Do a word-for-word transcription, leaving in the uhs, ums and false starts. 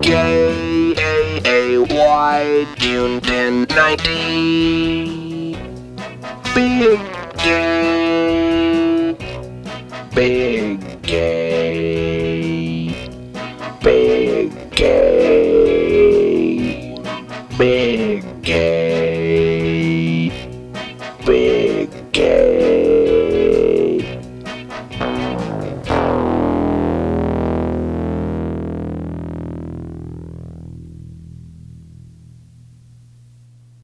J A A Y, June tenth, nineteen. Big gay, big gay, big gay, big gay.